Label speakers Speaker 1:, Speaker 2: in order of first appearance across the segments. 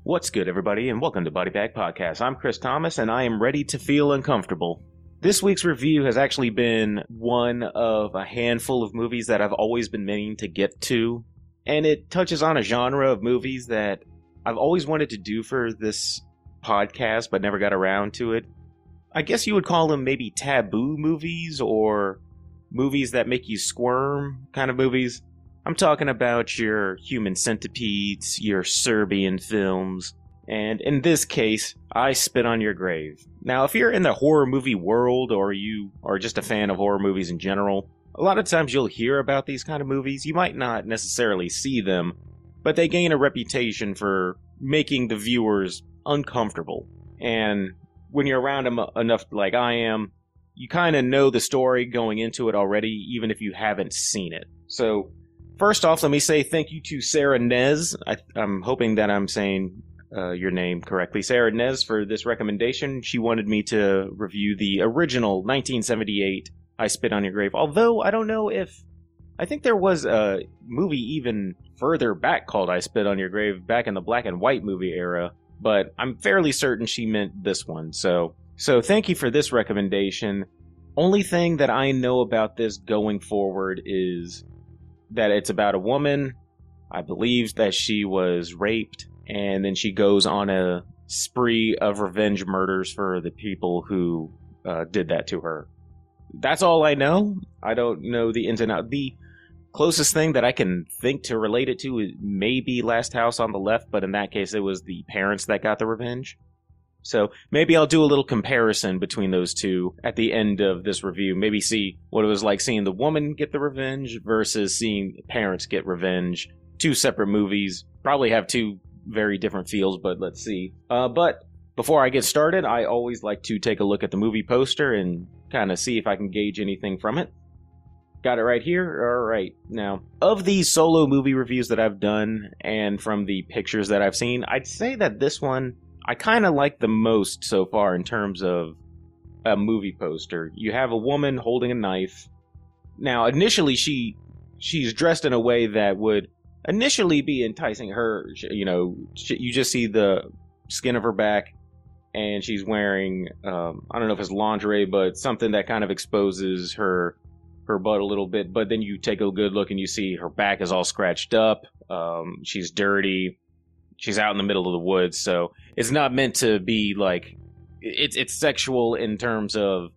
Speaker 1: What's good, everybody, and welcome to Body Bag Podcast. I'm Chris Thomas, and I am ready to feel uncomfortable. This week's review has actually been one of a handful of movies that I've always been meaning to get to, and it touches on a genre of movies that I've always wanted to do for this podcast, but never got around to it. I guess you would call them maybe taboo movies, or movies that make you squirm kind of movies. I'm talking about your Human Centipedes, your Serbian films, and in this case, I Spit on Your Grave. Now, if you're in the horror movie world, or you are just a fan of horror movies in general, a lot of times you'll hear about these kind of movies. You might not necessarily see them, but they gain a reputation for making the viewers uncomfortable. And when you're around them enough like I am, you kind of know the story going into it already, even if you haven't seen it. So, first off, let me say thank you to Sarah Nez. I'm hoping that I'm saying your name correctly. Sarah Nez for this recommendation. She wanted me to review the original 1978 I Spit on Your Grave. Although, I don't know if... I think there was a movie even further back called I Spit on Your Grave back in the black and white movie era. But I'm fairly certain she meant this one. So thank you for this recommendation. Only thing that I know about this going forward is that it's about a woman. I believe that she was raped, and then she goes on a spree of revenge murders for the people who did that to her. That's all I know. I don't know the ins and outs. The closest thing that I can think to relate it to is maybe Last House on the Left, but in that case it was the parents that got the revenge. So maybe I'll do a little comparison between those two at the end of this review. Maybe see what it was like seeing the woman get the revenge versus seeing parents get revenge. Two separate movies. Probably have two very different feels, but let's see. But before I get started, I always like to take a look at the movie poster and kind of see if I can gauge anything from it. Got it right here? Alright. Now, of these solo movie reviews that I've done, and from the pictures that I've seen, I'd say that this one I kind of like the most so far in terms of a movie poster. You have a woman holding a knife. Now, initially, she's dressed in a way that would initially be enticing her. You know, you just see the skin of her back, and she's wearing, I don't know if it's lingerie, but something that kind of exposes her butt a little bit. But then you take a good look, and you see her back is all scratched up. She's dirty. She's out in the middle of the woods, so it's not meant to be like it's sexual in terms of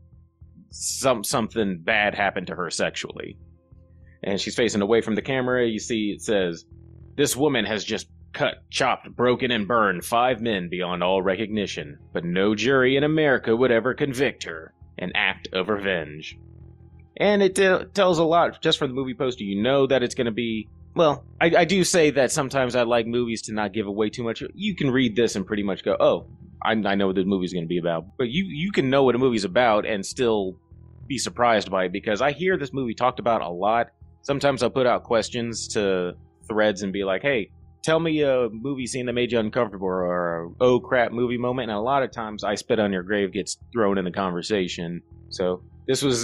Speaker 1: something bad happened to her sexually. And she's facing away from the camera. You see it says, "This woman has just cut, chopped, broken, and burned 5 men beyond all recognition, but no jury in America would ever convict her. An act of revenge." And it tells a lot just from the movie poster. You know that it's going to be... Well, I do say that sometimes I like movies to not give away too much. You can read this and pretty much go, oh, I know what the movie's going to be about. But you can know what a movie's about and still be surprised by it, because I hear this movie talked about a lot. Sometimes I'll put out questions to threads and be like, hey, tell me a movie scene that made you uncomfortable, or a oh crap movie moment. And a lot of times I Spit on Your Grave gets thrown in the conversation. So this was,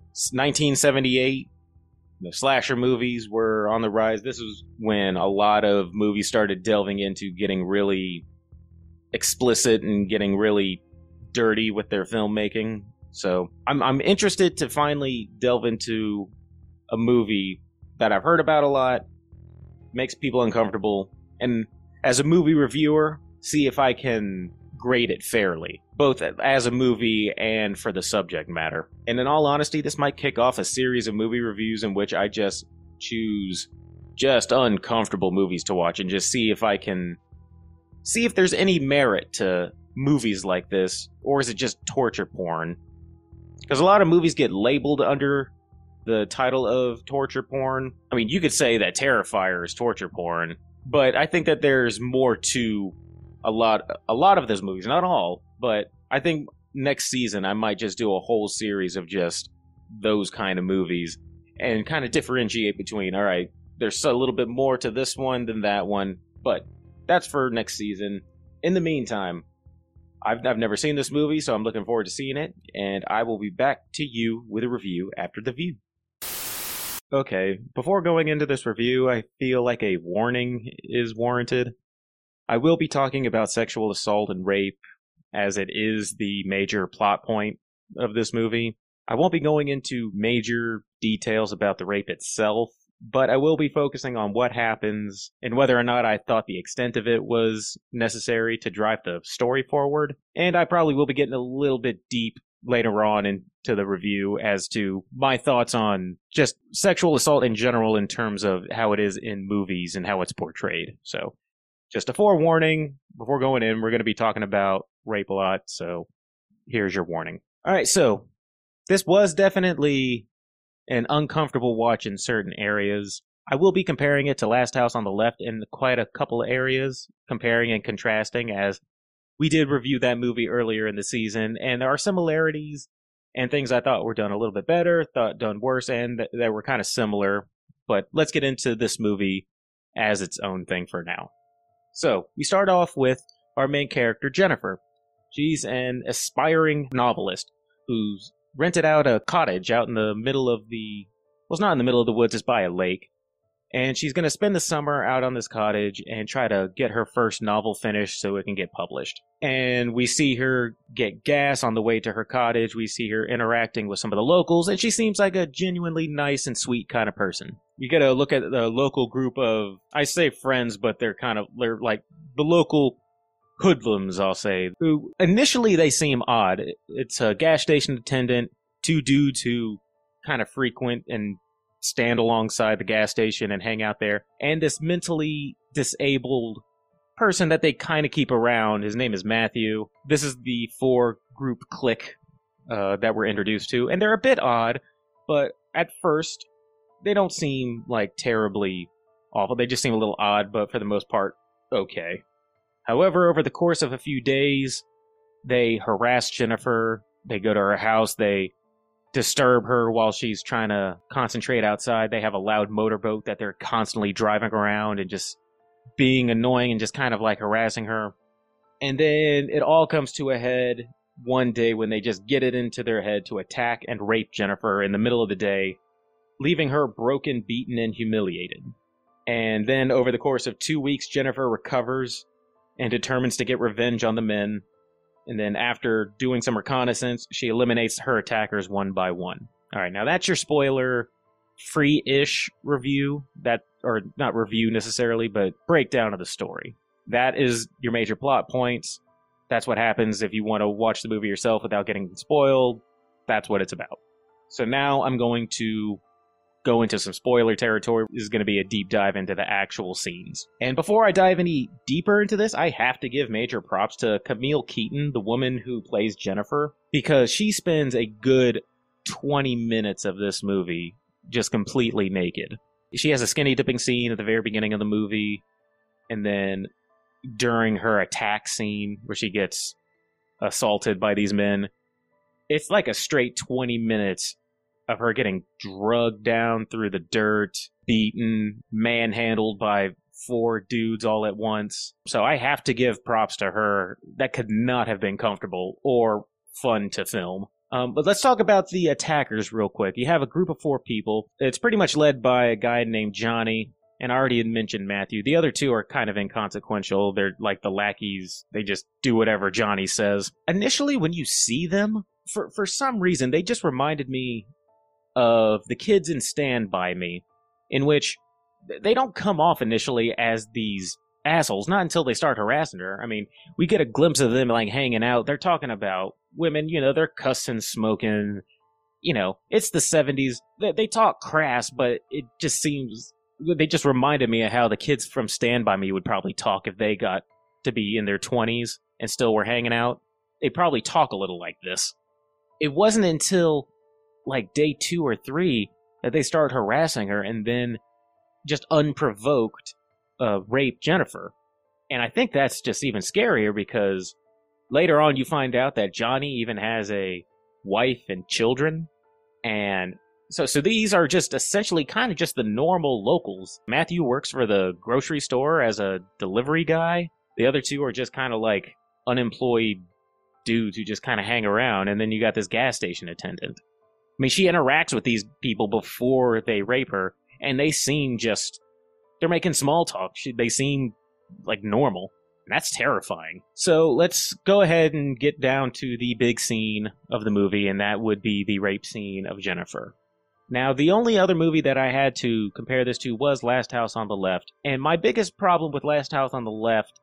Speaker 1: 1978. The slasher movies were on the rise. This was when a lot of movies started delving into getting really explicit and getting really dirty with their filmmaking. So I'm interested to finally delve into a movie that I've heard about a lot, makes people uncomfortable, and as a movie reviewer, see if I can grade it fairly, both as a movie and for the subject matter. And in all honesty, this might kick off a series of movie reviews in which I just choose just uncomfortable movies to watch and just see if I can see if there's any merit to movies like this, or is it just torture porn? Because a lot of movies get labeled under the title of torture porn. I mean, you could say that Terrifier is torture porn, but I think that there's more to a lot of those movies. Not all, but I think next season I might just do a whole series of just those kind of movies and kind of differentiate between, all right, there's a little bit more to this one than that one, but that's for next season. In the meantime, I've never seen this movie, so I'm looking forward to seeing it, and I will be back to you with a review after the view. Okay, before going into this review, I feel like a warning is warranted. I will be talking about sexual assault and rape, as it is the major plot point of this movie. I won't be going into major details about the rape itself, but I will be focusing on what happens and whether or not I thought the extent of it was necessary to drive the story forward. And I probably will be getting a little bit deep later on into the review as to my thoughts on just sexual assault in general in terms of how it is in movies and how it's portrayed. So just a forewarning before going in, we're going to be talking about rape a lot, so here's your warning. All right, so this was definitely an uncomfortable watch in certain areas. I will be comparing it to Last House on the Left in quite a couple of areas, comparing and contrasting, as we did review that movie earlier in the season, and there are similarities and things I thought were done a little bit better, thought done worse, and that were kind of similar. But let's get into this movie as its own thing for now. So, we start off with our main character, Jennifer. She's an aspiring novelist who's rented out a cottage out in the middle of well, it's not in the middle of the woods, it's by a lake. And she's going to spend the summer out on this cottage and try to get her first novel finished so it can get published. And we see her get gas on the way to her cottage. We see her interacting with some of the locals, and she seems like a genuinely nice and sweet kind of person. You get to look at the local group of, I say friends, but they're like the local hoodlums, I'll say, who initially they seem odd. It's a gas station attendant, two dudes who kind of frequent and stand alongside the gas station and hang out there, and this mentally disabled person that they kind of keep around. His name is Matthew. This is the four-group clique that we're introduced to, and they're a bit odd, but at first, they don't seem like terribly awful. They just seem a little odd, but for the most part, okay. However, over the course of a few days, they harass Jennifer, they go to her house, they disturb her while she's trying to concentrate outside. They have a loud motorboat that they're constantly driving around and just being annoying and just kind of like harassing her. And then it all comes to a head one day when they just get it into their head to attack and rape Jennifer in the middle of the day, leaving her broken, beaten, and humiliated. And then over the course of 2 weeks, Jennifer recovers and determines to get revenge on the men. And then after doing some reconnaissance, she eliminates her attackers one by one. All right, now that's your spoiler-free-ish review. Or not review necessarily, but breakdown of the story. That is your major plot points. That's what happens if you want to watch the movie yourself without getting spoiled. That's what it's about. So now I'm going to go into some spoiler territory. This is going to be a deep dive into the actual scenes. And before I dive any deeper into this, I have to give major props to Camille Keaton, the woman who plays Jennifer, because she spends a good 20 minutes of this movie just completely naked. She has a skinny dipping scene at the very beginning of the movie, and then during her attack scene where she gets assaulted by these men, it's like a straight 20 minutes of her getting drugged down through the dirt, beaten, manhandled by 4 dudes all at once. So I have to give props to her. That could not have been comfortable or fun to film. But let's talk about the attackers real quick. You have a group of 4 people. It's pretty much led by a guy named Johnny, and I already had mentioned Matthew. The other 2 are kind of inconsequential. They're like the lackeys. They just do whatever Johnny says. Initially, when you see them, for some reason, they just reminded me of the kids in Stand By Me, in which they don't come off initially as these assholes, not until they start harassing her. I mean, we get a glimpse of them like hanging out. They're talking about women, they're cussing, smoking, it's the 70s. They talk crass, but it just seems, they just reminded me of how the kids from Stand By Me would probably talk if they got to be in their 20s and still were hanging out. They'd probably talk a little like this. It wasn't until like day 2 or 3 that they start harassing her and then just unprovoked rape Jennifer. And I think that's just even scarier because later on you find out that Johnny even has a wife and children. And so these are just essentially kind of just the normal locals. Matthew works for the grocery store as a delivery guy. The other 2 are just kind of like unemployed dudes who just kind of hang around. And then you got this gas station attendant. I mean, she interacts with these people before they rape her, and they seem they're making small talk. They seem like normal. That's terrifying. So let's go ahead and get down to the big scene of the movie, and that would be the rape scene of Jennifer. Now, the only other movie that I had to compare this to was Last House on the Left. And my biggest problem with Last House on the Left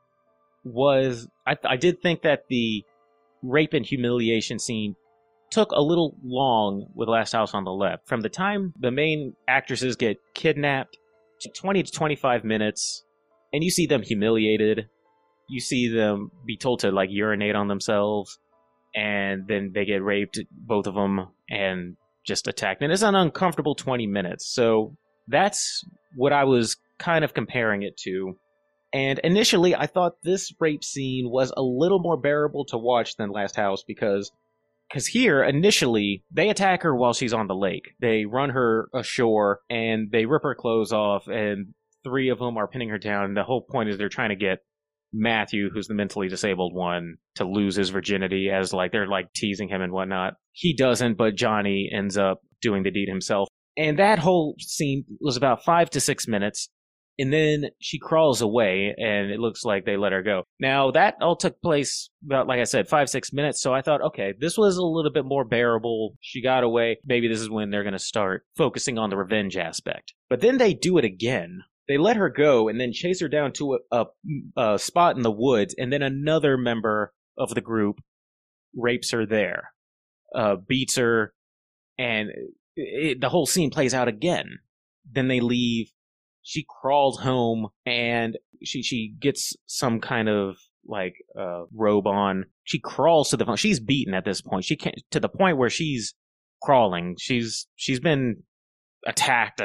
Speaker 1: was I did think that the rape and humiliation scene took a little long with Last House on the Left. From the time the main actresses get kidnapped to 20 to 25 minutes, and you see them humiliated. You see them be told to like urinate on themselves, and then they get raped, both of them, and just attacked. And it's an uncomfortable 20 minutes. So that's what I was kind of comparing it to. And initially, I thought this rape scene was a little more bearable to watch than Last House because here, initially, they attack her while she's on the lake. They run her ashore, and they rip her clothes off, and 3 of them are pinning her down. And the whole point is they're trying to get Matthew, who's the mentally disabled one, to lose his virginity, as like they're like teasing him and whatnot. He doesn't, but Johnny ends up doing the deed himself. And that whole scene was about 5 to 6 minutes. And then she crawls away, and it looks like they let her go. Now, that all took place about, like I said, 5-6 minutes. So I thought, okay, this was a little bit more bearable. She got away. Maybe this is when they're going to start focusing on the revenge aspect. But then they do it again. They let her go and then chase her down to a spot in the woods, and then another member of the group rapes her there, beats her, and the whole scene plays out again. Then they leave. She crawls home, and she gets some kind of like robe on. She crawls to the phone. She's beaten at this point. She can't, to the point where she's crawling. She's been attacked.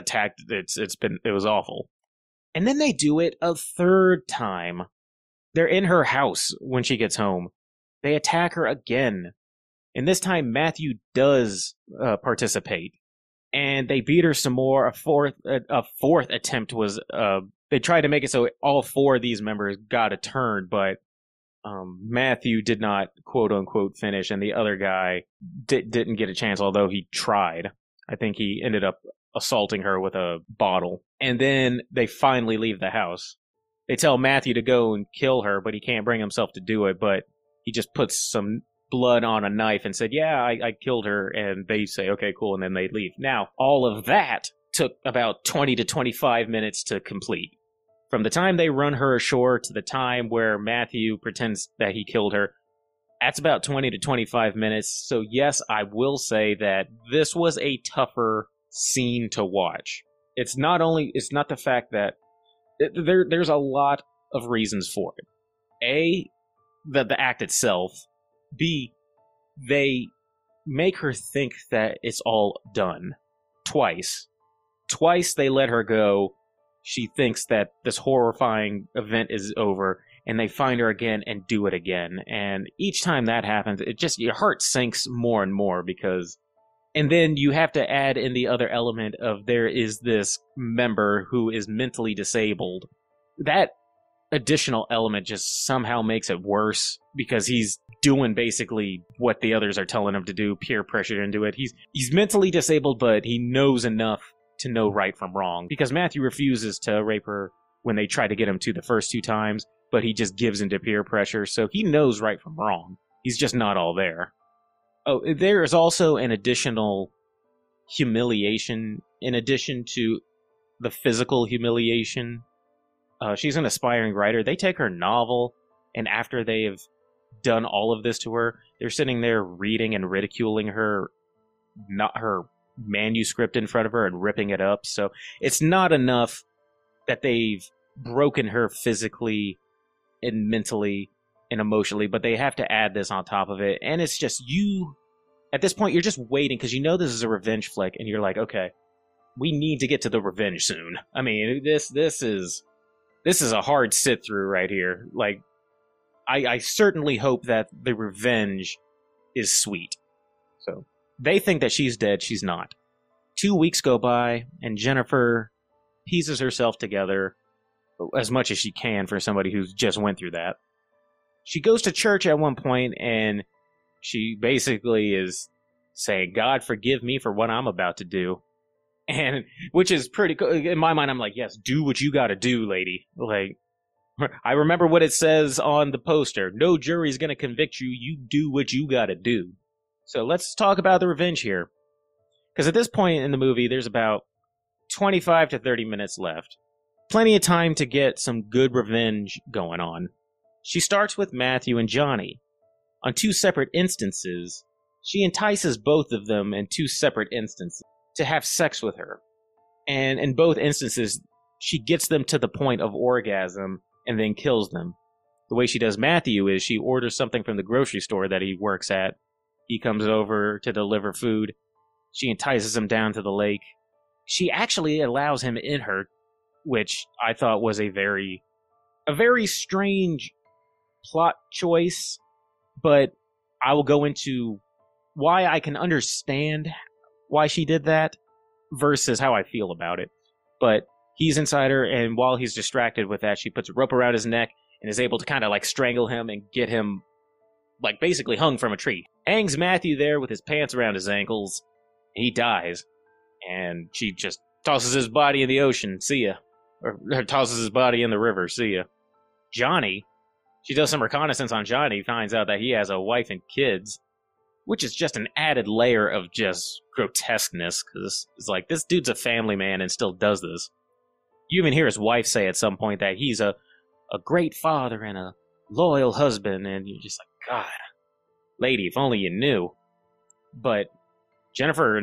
Speaker 1: It was awful. And then they do it a third time. They're in her house when she gets home. They attack her again. And this time Matthew does participate. And they beat her some more. A fourth attempt was, they tried to make it so all 4 of these members got a turn, but Matthew did not, quote unquote, finish, and the other guy didn't get a chance, although he tried. I think he ended up assaulting her with a bottle. And then they finally leave the house. They tell Matthew to go and kill her, but he can't bring himself to do it, but he just puts some blood on a knife and said, yeah, I killed her, and they say, okay, cool, and then they leave. Now, all of that took about 20 to 25 minutes to complete. From the time they run her ashore to the time where Matthew pretends that he killed her, that's about 20 to 25 minutes. So yes, I will say that this was a tougher scene to watch. It's not the fact that there's a lot of reasons for it. A, the act itself. B, they make her think that it's all done. Twice they let her go. She thinks that this horrifying event is over, and they find her again and do it again. And each time that happens, your heart sinks more and more because... And then you have to add in the other element of there is this member who is mentally disabled. That additional element just somehow makes it worse because he's doing basically what the others are telling him to do, peer pressure into it. He's mentally disabled, but he knows enough to know right from wrong because Matthew refuses to rape her when they try to get him to the first 2 times, but he just gives into peer pressure, so he knows right from wrong. He's just not all there. Oh, there is also an additional humiliation in addition to the physical humiliation. She's an aspiring writer. They take her novel, and after they have done all of this to her, they're sitting there reading and ridiculing her manuscript in front of her and ripping it up. So it's not enough that they've broken her physically and mentally and emotionally, but they have to add this on top of it. And it's just at this point, you're just waiting because you know this is a revenge flick, and you're like, okay, we need to get to the revenge soon. I mean, this is a hard sit through right here. Like, I certainly hope that the revenge is sweet. So they think that she's dead. She's not. 2 weeks go by, and Jennifer pieces herself together as much as she can for somebody who's just went through that. She goes to church at one point, and she basically is saying, God, forgive me for what I'm about to do. And which is pretty cool. In my mind, I'm like, yes, do what you got to do, lady. Like, I remember what it says on the poster. No jury's going to convict you. You do what you got to do. So let's talk about the revenge here. Because at this point in the movie, there's about 25 to 30 minutes left. Plenty of time to get some good revenge going on. She starts with Matthew and Johnny. On two separate instances, she entices both of them in two separate instances to have sex with her. And in both instances, she gets them to the point of orgasm and then kills them. The way she does Matthew is she orders something from the grocery store that he works at. He comes over to deliver food. She entices him down to the lake. She actually allows him in her, which I thought was a very strange plot choice, but I will go into why I can understand why she did that versus how I feel about it. But he's inside her, and while he's distracted with that, she puts a rope around his neck and is able to kind of like strangle him and get him like basically hung from a tree. Hangs Matthew there with his pants around his ankles. He dies, and she just tosses his body in the ocean. See ya. Or tosses his body in the river. See ya. Johnny, she does some reconnaissance on Johnny, finds out that he has a wife and kids, which is just an added layer of just grotesqueness, because it's like, this dude's a family man and still does this. You even hear his wife say at some point that he's a great father and a loyal husband, and you're just like, God, lady, if only you knew. But Jennifer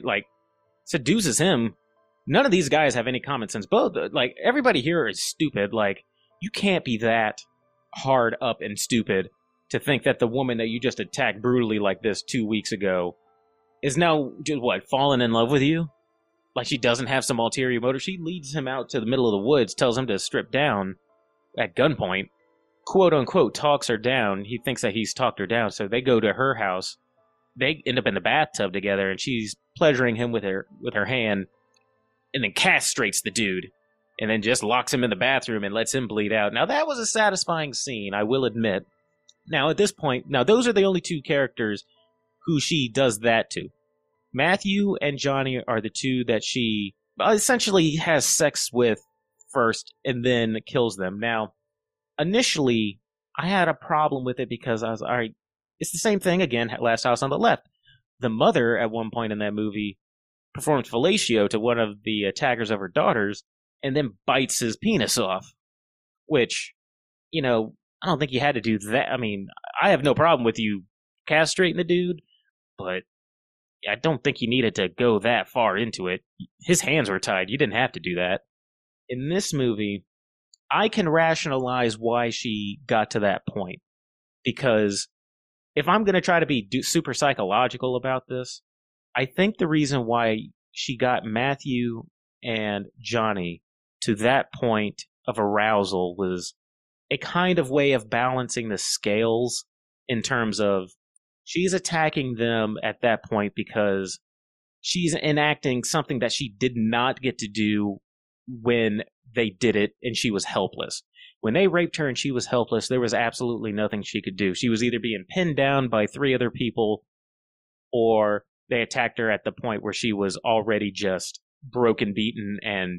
Speaker 1: seduces him. None of these guys have any common sense. Both, like, everybody here is stupid. Like, you can't be that hard up and stupid to think that the woman that you just attacked brutally like this 2 weeks ago is now, falling in love with you? Like, she doesn't have some ulterior motive. She leads him out to the middle of the woods, tells him to strip down at gunpoint, quote-unquote talks her down. He thinks that he's talked her down, so they go to her house. They end up in the bathtub together, and she's pleasuring him with her hand, and then castrates the dude, and then just locks him in the bathroom and lets him bleed out. Now, that was a satisfying scene, I will admit. Now, at this point, those are the only two characters who she does that to. Matthew and Johnny are the two that she essentially has sex with first and then kills them. Now, initially, I had a problem with it because I was, all right, it's the same thing again, Last House on the Left. The mother, at one point in that movie, performed fellatio to one of the attackers of her daughters and then bites his penis off. Which, I don't think you had to do that. I mean, I have no problem with you castrating the dude, but I don't think you needed to go that far into it. His hands were tied. You didn't have to do that. In this movie, I can rationalize why she got to that point. Because if I'm going to try to be super psychological about this, I think the reason why she got Matthew and Johnny to that point of arousal was a kind of way of balancing the scales in terms of she's attacking them at that point because she's enacting something that she did not get to do when they did it and she was helpless. When they raped her and she was helpless, there was absolutely nothing she could do. She was either being pinned down by 3 other people, or they attacked her at the point where she was already just broken, beaten, and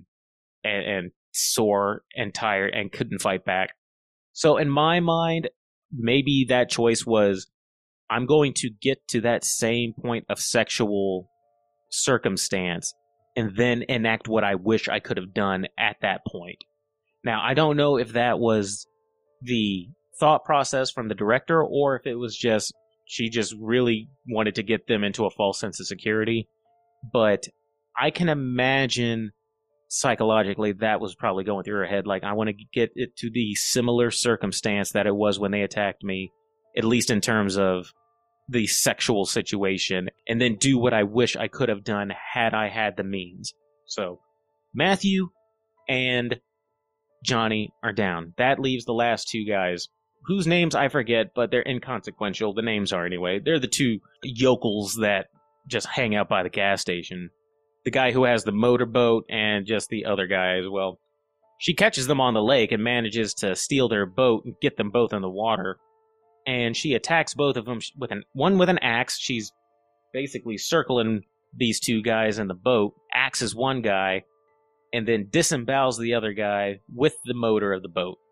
Speaker 1: sore and tired and couldn't fight back. So in my mind, maybe that choice was, I'm going to get to that same point of sexual circumstance and then enact what I wish I could have done at that point. Now, I don't know if that was the thought process from the director or if it was just, she just really wanted to get them into a false sense of security. But I can imagine psychologically that was probably going through her head. Like, I want to get it to the similar circumstance that it was when they attacked me, at least in terms of the sexual situation, and then do what I wish I could have done had I had the means. So, Matthew and Johnny are down. That leaves the last 2 guys, whose names I forget, but they're inconsequential. The names are anyway. They're the 2 yokels that just hang out by the gas station. The guy who has the motorboat and just the other guy as well. She catches them on the lake and manages to steal their boat and get them both in the water. And she attacks both of them with an axe. She's basically circling these 2 guys in the boat, axes one guy, and then disembowels the other guy with the motor of the boat.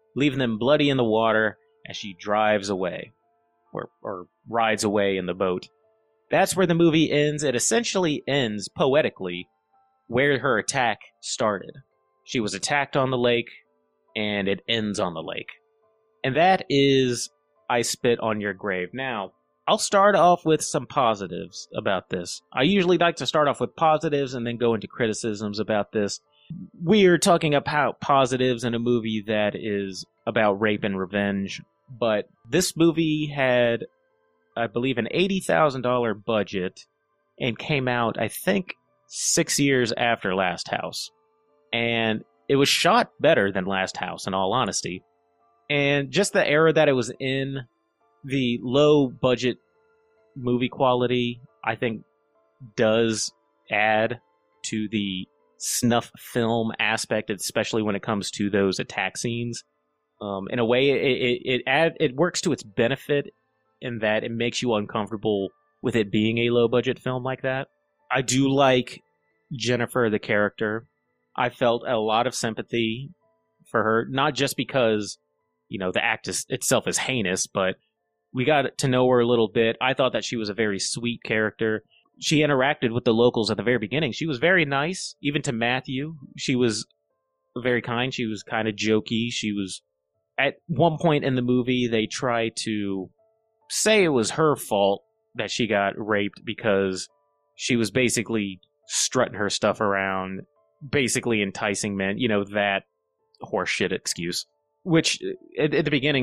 Speaker 1: leaving them bloody in the water as she drives away, or rides away in the boat. That's where the movie ends. It essentially ends poetically where her attack started. She was attacked on the lake, and it ends on the lake. And that is I Spit on Your Grave. Now, I'll start off with some positives about this. I usually like to start off with positives and then go into criticisms about this. We're talking about positives in a movie that is about rape and revenge, but this movie had, I believe, an $80,000 budget and came out, I think, 6 years after Last House. And it was shot better than Last House, in all honesty. And just the era that it was in, the low budget movie quality, I think, does add to the snuff film aspect, especially when it comes to those attack scenes. In a way, it works to its benefit in that it makes you uncomfortable with it being a low budget film like that. I do like Jennifer, the character. I felt a lot of sympathy for her, not just because, the act itself is heinous, but we got to know her a little bit. I thought that she was a very sweet character. She interacted with the locals at the very beginning. She was very nice, even to Matthew. She was very kind. She was kind of jokey. She was, at one point in the movie, they try to say it was her fault that she got raped because she was basically strutting her stuff around, basically enticing men, that horseshit excuse. Which, at the beginning,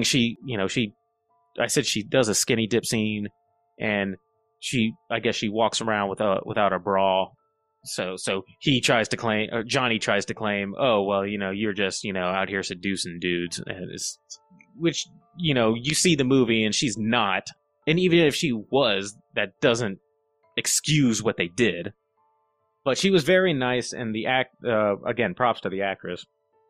Speaker 1: I said she does a skinny dip scene, and I guess she walks around without a bra. So he tries to claim, or Johnny tries to claim, oh, well, you're just, out here seducing dudes. And which, you see the movie and she's not. And even if she was, that doesn't excuse what they did. But she was very nice, and the again, props to the actress.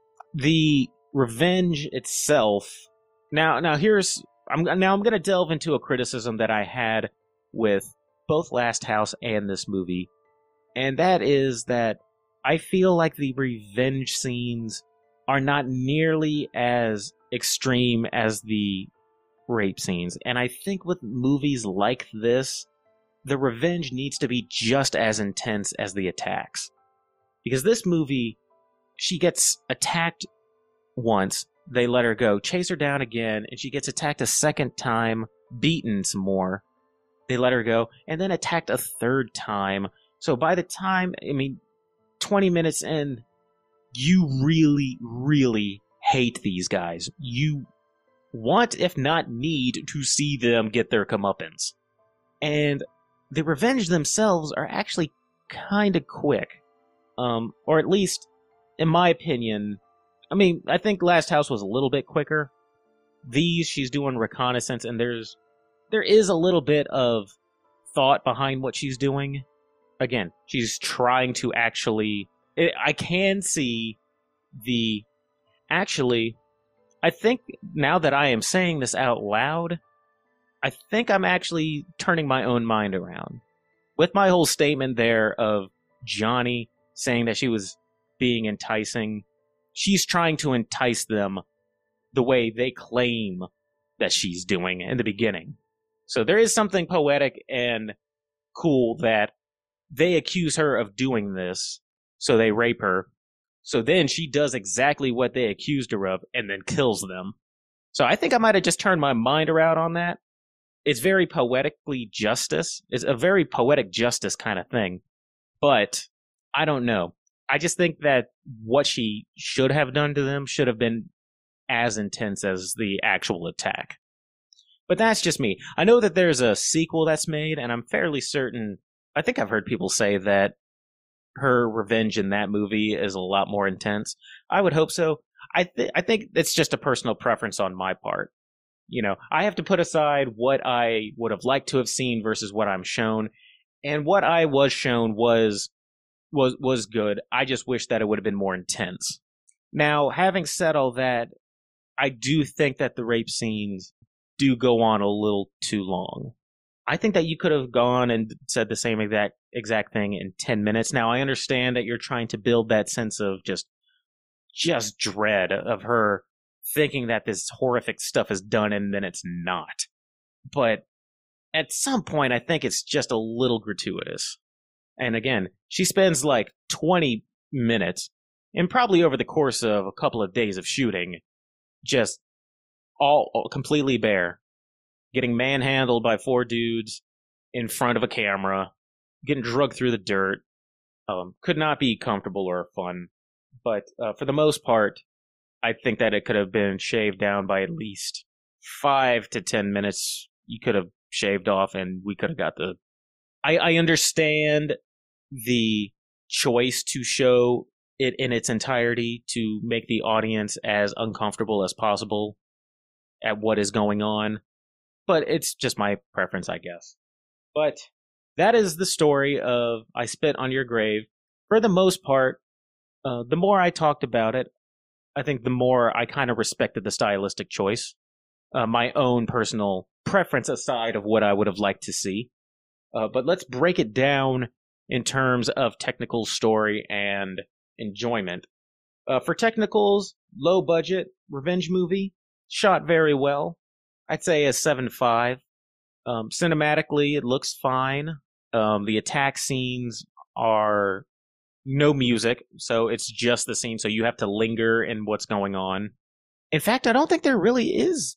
Speaker 1: The revenge itself. Now I'm going to delve into a criticism that I had with both Last House and this movie, and that is that I feel like the revenge scenes are not nearly as extreme as the rape scenes. And I think with movies like this, the revenge needs to be just as intense as the attacks. Because this movie, she gets attacked once, they let her go, chase her down again, and she gets attacked a second time, beaten some more. They let her go, and then attacked a third time. So by the time, 20 minutes in, you really, really hate these guys. You want, if not need, to see them get their comeuppance. And the revenge themselves are actually kind of quick. Or at least, in my opinion, I think Last House was a little bit quicker. She's doing reconnaissance, and there is a little bit of thought behind what she's doing. Again, she's trying to actually... I can see the... Actually, I think now that I am saying this out loud, I think I'm actually turning my own mind around. With my whole statement there of Johnny saying that she was being enticing, she's trying to entice them the way they claim that she's doing in the beginning. So there is something poetic and cool that they accuse her of doing this, so they rape her. So then she does exactly what they accused her of and then kills them. So I think I might have just turned my mind around on that. It's very poetically justice. It's a very poetic justice kind of thing. But I don't know. I just think that what she should have done to them should have been as intense as the actual attack. But that's just me. I know that there's a sequel that's made, and I'm fairly certain, I think I've heard people say that her revenge in that movie is a lot more intense. I would hope so. I think it's just a personal preference on my part. I have to put aside what I would have liked to have seen versus what I'm shown, and what I was shown was good. I just wish that it would have been more intense. Now, having said all that, I do think that the rape scenes do go on a little too long. I think that you could have gone and said the same exact thing in 10 minutes. Now, I understand that you're trying to build that sense of just dread of her thinking that this horrific stuff is done and then it's not. But at some point, I think it's just a little gratuitous. And again, she spends like 20 minutes, and probably over the course of a couple of days of shooting, just all completely bare, getting manhandled by 4 dudes in front of a camera, getting drugged through the dirt. Could not be comfortable or fun. But for the most part, I think that it could have been shaved down by at least 5 to 10 minutes. You could have shaved off, and we could have got the... I understand the choice to show it in its entirety to make the audience as uncomfortable as possible at what is going on, but it's just my preference, I guess. But that is the story of I Spit on Your Grave. For the most part, the more I talked about it, I think the more I kind of respected the stylistic choice. My own personal preference aside of what I would have liked to see. But let's break it down in terms of technical story and enjoyment. For technicals, low budget, revenge movie, shot very well. I'd say a 7.5. Cinematically, it looks fine. The attack scenes are no music, so it's just the scene, so you have to linger in what's going on. In fact, I don't think there really is.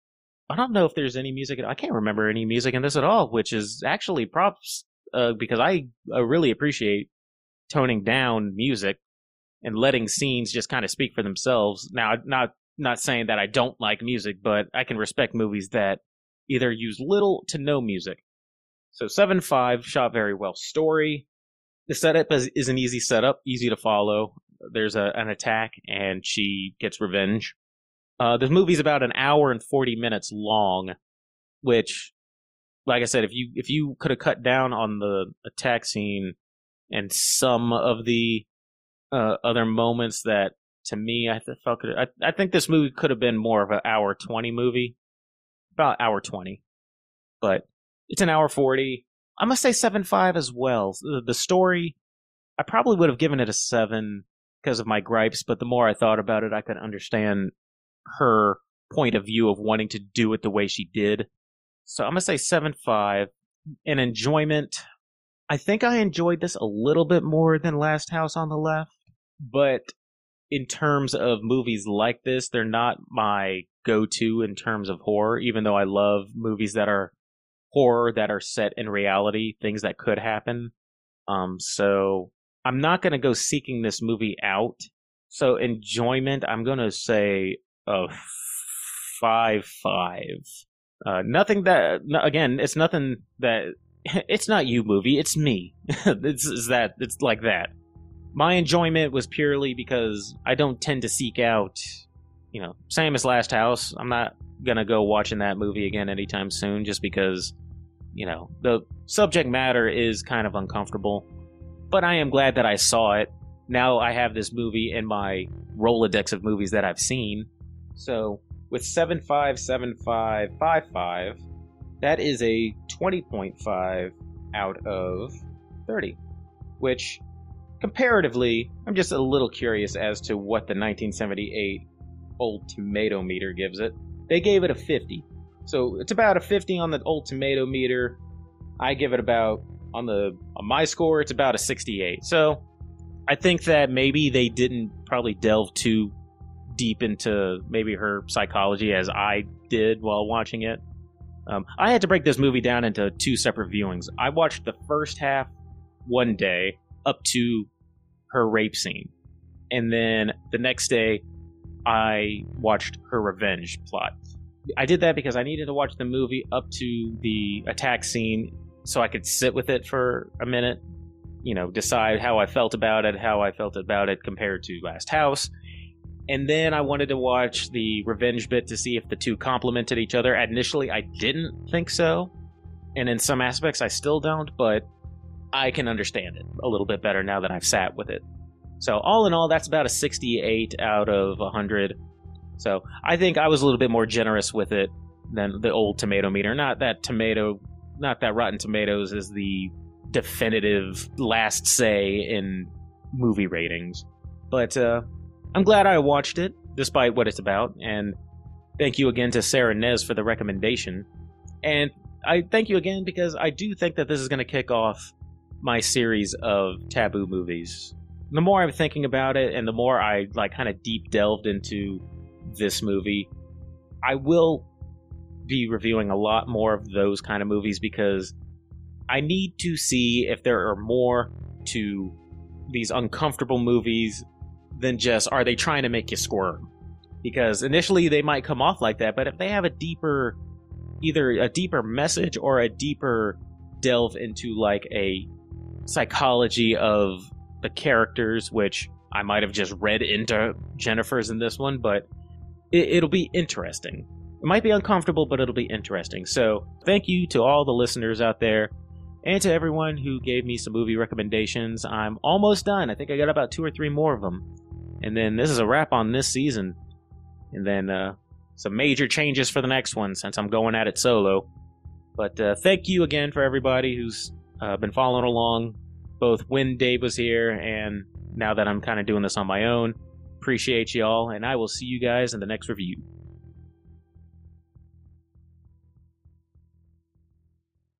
Speaker 1: I don't know if there's any music. I can't remember any music in this at all, which is actually props, because I really appreciate toning down music and letting scenes just kind of speak for themselves. Now, not saying that I don't like music, but I can respect movies that either use little to no music. So 7.5, shot very well. Story, the setup is an easy setup, easy to follow. There's an attack, and she gets revenge. The movie's about an hour and 40 minutes long, which, like I said, if you could have cut down on the attack scene and some of the other moments that, to me, I think this movie could have been more of an hour 20 movie, about hour 20, but it's an hour 40. I'm gonna say 7.5 as well. The story, I probably would have given it a 7 because of my gripes, but the more I thought about it, I could understand her point of view of wanting to do it the way she did. So I'm gonna say 7.5. In enjoyment, I think I enjoyed this a little bit more than Last House on the Left, but in terms of movies like this, they're not my go-to in terms of horror, even though I love movies that are horror that are set in reality, things that could happen. So I'm not going to go seeking this movie out. So enjoyment, I'm going to say a 5.5. Nothing that, again, it's nothing that, it's not you movie, it's me. It's like that. My enjoyment was purely because I don't tend to seek out, same as Last House. I'm not gonna go watching that movie again anytime soon just because, the subject matter is kind of uncomfortable. But I am glad that I saw it. Now I have this movie in my Rolodex of movies that I've seen. So with 7.5, 7.5, 5.5, that is a 20.5 out of 30, which comparatively, I'm just a little curious as to what the 1978 Old Tomato Meter gives it. They gave it a 50. So it's about a 50 on the Old Tomato Meter. I give it about, on my score, it's about a 68. So I think that maybe they didn't probably delve too deep into maybe her psychology as I did while watching it. I had to break this movie down into 2 separate viewings. I watched the first half one day up to her rape scene. And then the next day, I watched her revenge plot. I did that because I needed to watch the movie up to the attack scene so I could sit with it for a minute, decide how I felt about it compared to Last House. And then I wanted to watch the revenge bit to see if the two complemented each other. Initially, I didn't think so. And in some aspects, I still don't, but I can understand it a little bit better now that I've sat with it. So all in all, that's about a 68 out of 100. So I think I was a little bit more generous with it than the Old Tomato Meter. Not that Rotten Tomatoes is the definitive last say in movie ratings. But I'm glad I watched it. despite what it's about. And thank you again to Sarah Nez for the recommendation. And I thank you again because I do think that this is going to kick off my series of taboo movies. The more I'm thinking about it and the more I kind of deep delved into this movie, I will be reviewing a lot more of those kind of movies because I need to see if there are more to these uncomfortable movies than just, are they trying to make you squirm? Because initially they might come off like that, but if they have either a deeper message or a deeper delve into a psychology of the characters, which I might have just read into Jennifer's in this one, but it'll be interesting. It might be uncomfortable, but it'll be interesting. So thank you to all the listeners out there and to everyone who gave me some movie recommendations. I'm almost done. I think I got about 2 or 3 more of them. And then this is a wrap on this season. And then some major changes for the next one since I'm going at it solo. But thank you again for everybody who's been following along, both when Dave was here and now that I'm kind of doing this on my own. Appreciate y'all, and I will see you guys in the next review.